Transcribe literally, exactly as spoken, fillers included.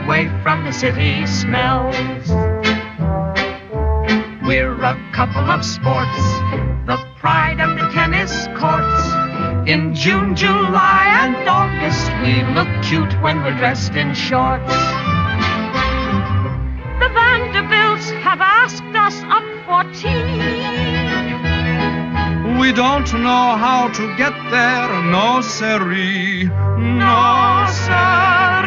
away from the city smells. We're a couple of sports, the pride of the tennis courts. In June, July, and August, we look cute when we're dressed in shorts. The Vanderbilts have asked us up for tea. We don't know how to get there, no siree, no sir.